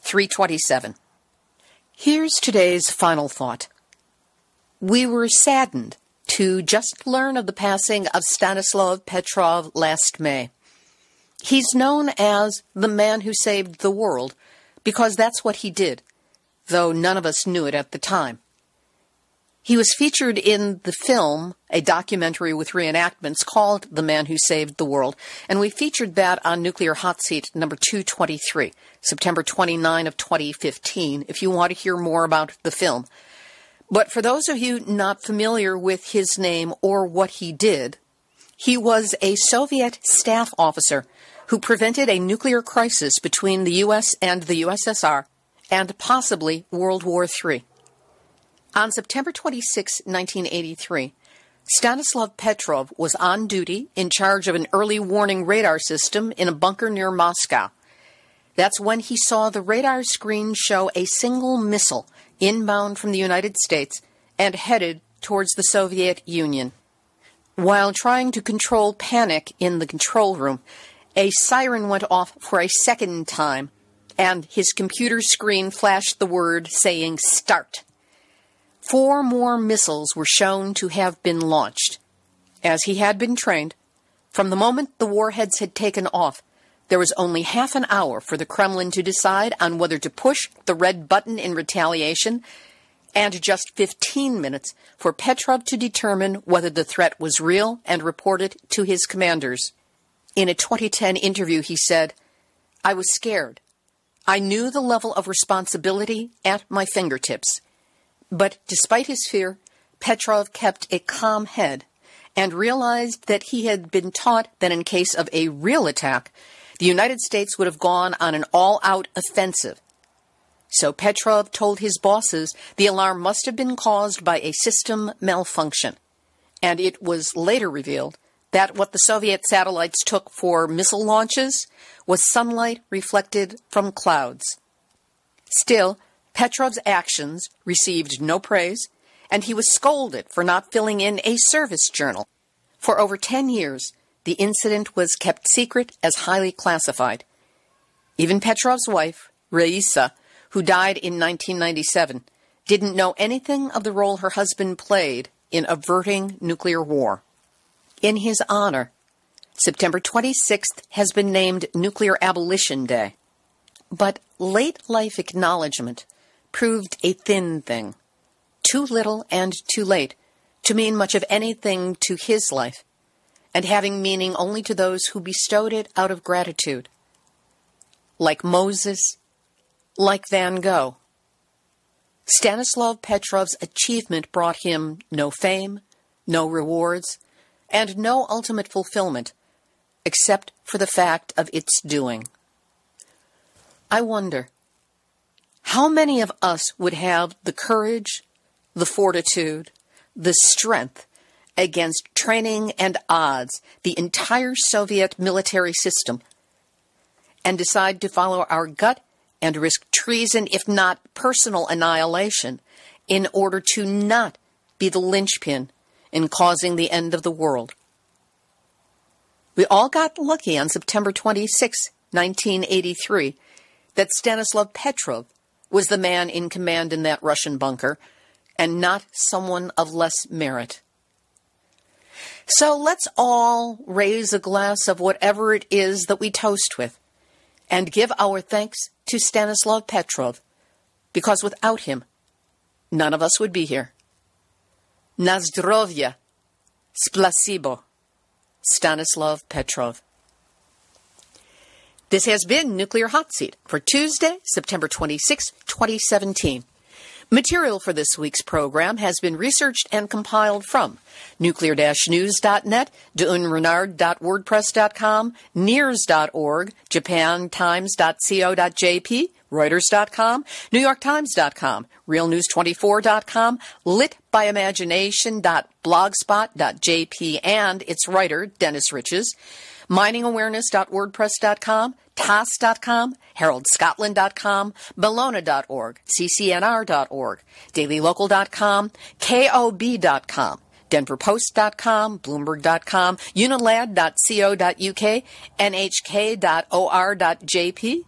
327. Here's today's final thought. We were saddened to just learn of the passing of Stanislav Petrov last May. He's known as the man who saved the world because that's what he did, though none of us knew it at the time. He was featured in the film, a documentary with reenactments called The Man Who Saved the World, and we featured that on Nuclear Hot Seat number 223, September 29 of 2015, if you want to hear more about the film. But for those of you not familiar with his name or what he did, he was a Soviet staff officer who prevented a nuclear crisis between the U.S. and the USSR and possibly World War III. On September 26, 1983, Stanislav Petrov was on duty in charge of an early warning radar system in a bunker near Moscow. That's when he saw the radar screen show a single missile inbound from the United States and headed towards the Soviet Union. While trying to control panic in the control room, a siren went off for a second time, and his computer screen flashed the word saying "Start." 4 more missiles were shown to have been launched. As he had been trained, from the moment the warheads had taken off, there was only half an hour for the Kremlin to decide on whether to push the red button in retaliation, and just 15 minutes for Petrov to determine whether the threat was real and report it to his commanders. In a 2010 interview, he said, "I was scared. I knew the level of responsibility at my fingertips. But despite his fear, Petrov kept a calm head and realized that he had been taught that in case of a real attack, the United States would have gone on an all-out offensive. So Petrov told his bosses the alarm must have been caused by a system malfunction. And it was later revealed that what the Soviet satellites took for missile launches was sunlight reflected from clouds. Still, Petrov's actions received no praise, and he was scolded for not filling in a service journal. For over 10 years, the incident was kept secret as highly classified. Even Petrov's wife, Raisa, who died in 1997, didn't know anything of the role her husband played in averting nuclear war. In his honor, September 26th has been named Nuclear Abolition Day. But late life acknowledgement proved a thin thing, too little and too late to mean much of anything to his life, and having meaning only to those who bestowed it out of gratitude. Like Moses, like Van Gogh. Stanislav Petrov's achievement brought him no fame, no rewards, and no ultimate fulfillment, except for the fact of its doing. I wonder, how many of us would have the courage, the fortitude, the strength against training and odds, the entire Soviet military system, and decide to follow our gut and risk treason, if not personal annihilation, in order to not be the linchpin in causing the end of the world. We all got lucky on September 26, 1983, that Stanislav Petrov was the man in command in that Russian bunker, and not someone of less merit. So let's all raise a glass of whatever it is that we toast with, and give our thanks to Stanislav Petrov, because without him, none of us would be here. Na zdrowie, spasibo, Stanislav Petrov. This has been Nuclear Hot Seat for Tuesday, September 26, 2017. Material for this week's program has been researched and compiled from nuclear-news.net, deunrenard.wordpress.com, nears.org, japantimes.co.jp, reuters.com, newyorktimes.com, realnews24.com, litbyimagination.blogspot.jp, and its writer, Dennis Riches, miningawareness.wordpress.com, TASS.com, heraldscotland.com, Bellona.org, ccnr.org, dailylocal.com, KOB.com, denverpost.com, bloomberg.com, unilad.co.uk, nhk.or.jp,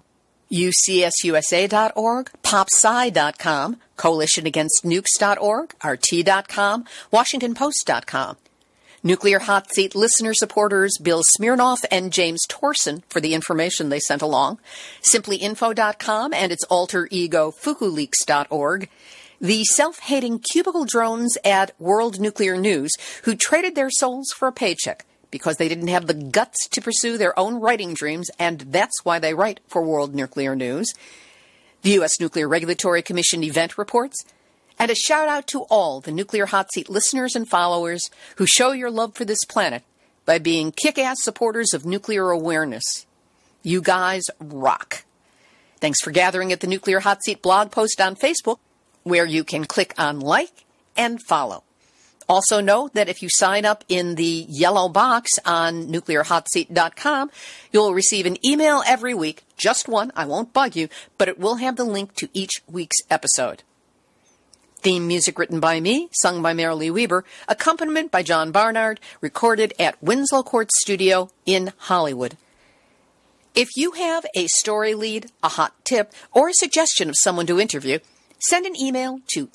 ucsusa.org, popsci.com, coalitionagainstnukes.org, rt.com, washingtonpost.com. Nuclear Hot Seat listener supporters Bill Smirnoff and James Torson for the information they sent along, simplyinfo.com and its alter ego fukuleaks.org, the self-hating cubicle drones at World Nuclear News who traded their souls for a paycheck because they didn't have the guts to pursue their own writing dreams, and that's why they write for World Nuclear News, the U.S. Nuclear Regulatory Commission event reports, and a shout-out to all the Nuclear Hot Seat listeners and followers who show your love for this planet by being kick-ass supporters of nuclear awareness. You guys rock. Thanks for gathering at the Nuclear Hot Seat blog post on Facebook, where you can click on like and follow. Also know that if you sign up in the yellow box on nuclearhotseat.com, you'll receive an email every week, just one, I won't bug you, but it will have the link to each week's episode. Theme music written by me, sung by Marilee Weber, accompaniment by John Barnard, recorded at Winslow Court Studio in Hollywood. If you have a story lead, a hot tip, or a suggestion of someone to interview, send an email to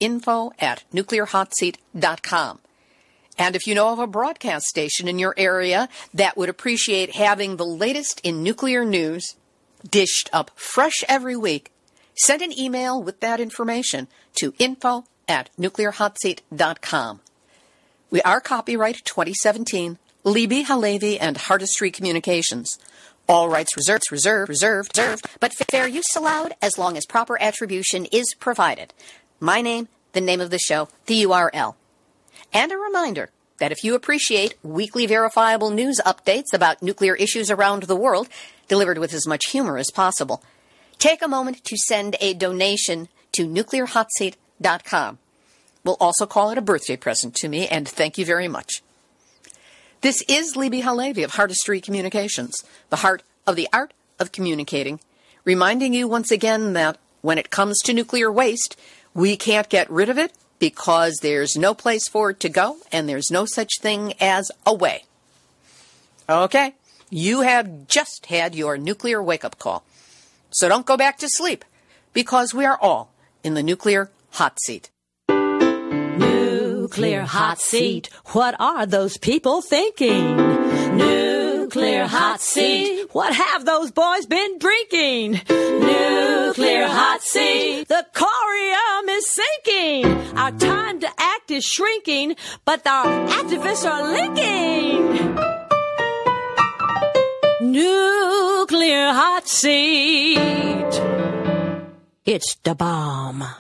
info@nuclearhotseat.com. And if you know of a broadcast station in your area that would appreciate having the latest in nuclear news dished up fresh every week, send an email with that information to info@nuclearhotseat.com. We are copyright 2017, Libby Halevi and Hardestry Communications. All rights reserved, but fair use allowed as long as proper attribution is provided. My name, the name of the show, the URL. And a reminder that if you appreciate weekly verifiable news updates about nuclear issues around the world, delivered with as much humor as possible, take a moment to send a donation to nuclearhotseat.com. We'll also call it a birthday present to me, and thank you very much. This is Libby Halevi of Hardestry Communications, the heart of the art of communicating, reminding you once again that when it comes to nuclear waste, we can't get rid of it because there's no place for it to go, and there's no such thing as a way. Okay, you have just had your nuclear wake-up call. So don't go back to sleep, because we are all in the nuclear hot seat.
Nuclear hot seat. What are those people thinking? Nuclear hot seat. What have those boys been drinking? Nuclear hot seat. The corium is sinking. Our time to act is shrinking, but our activists are linking. Nuclear hot seat. It's the bomb.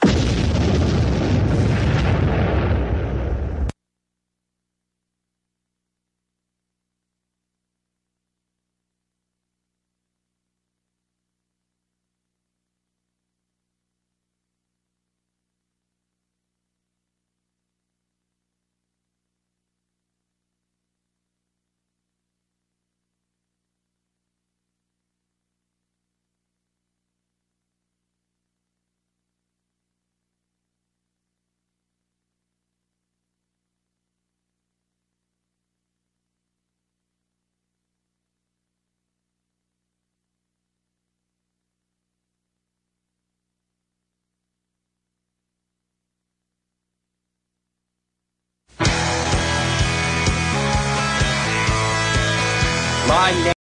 Monday.